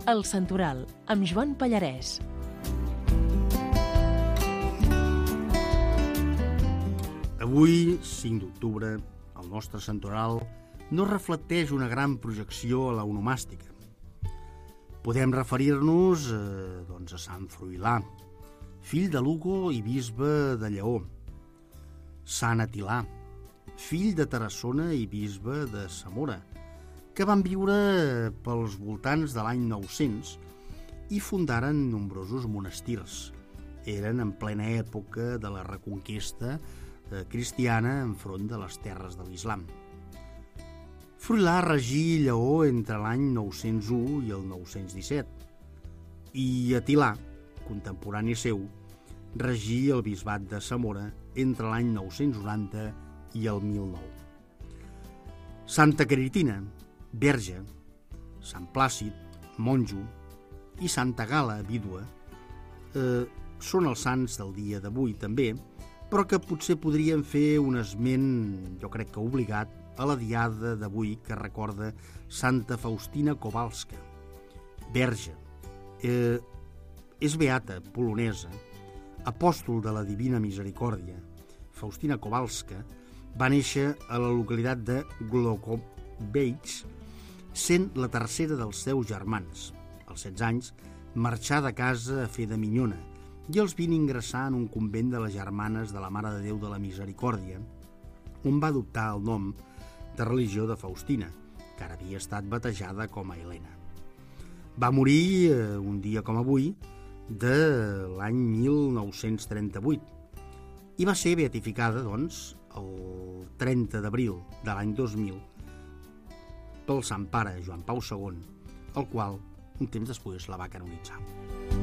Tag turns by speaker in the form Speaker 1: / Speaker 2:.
Speaker 1: El Santoral, amb Joan Pallarès.
Speaker 2: Avui, 5 d'octubre, el nostre santoral no reflecteix una gran projecció a l'onomàstica. Podem referir-nos a Sant Fruilà, fill de Lugo i bisbe de Lleó, Sant Atilà, fill de Tarassona i bisbe de Zamora, que van viure pels voltants de l'any 900 i fundaren nombrosos monestirs. Eren en plena època de la reconquesta cristiana enfront de les terres de l'islam. Fruilà regí Lleó entre l'any 901 i el 917 i Atilà, contemporani seu, regí el bisbat de Zamora entre l'any 990 i el 1009. Santa Caritina, verge, Sant Plàcid, monjo, i Santa Gala, vídua, són els sants del dia d'avui també, però que potser podríem fer un esment, jo crec que obligat, a la diada d'avui que recorda Santa Faustina Kowalska, verge, és beata, polonesa, apòstol de la Divina Misericòrdia. Faustina Kowalska va néixer a la localitat de Głogowicz, sent la tercera dels seus germans. Als 16 anys marxà de casa a fer de minyona i als 20 ingressà en un convent de les Germanes de la Mare de Déu de la Misericòrdia, on va adoptar el nom de religió de Faustina, que ara havia estat batejada com a Helena. Va morir un dia com avui de l'any 1938 i va ser beatificada, doncs, el 30 d'abril de l'any 2000 pel Sant Pare Joan Pau II, el qual un temps després la va canonitzar.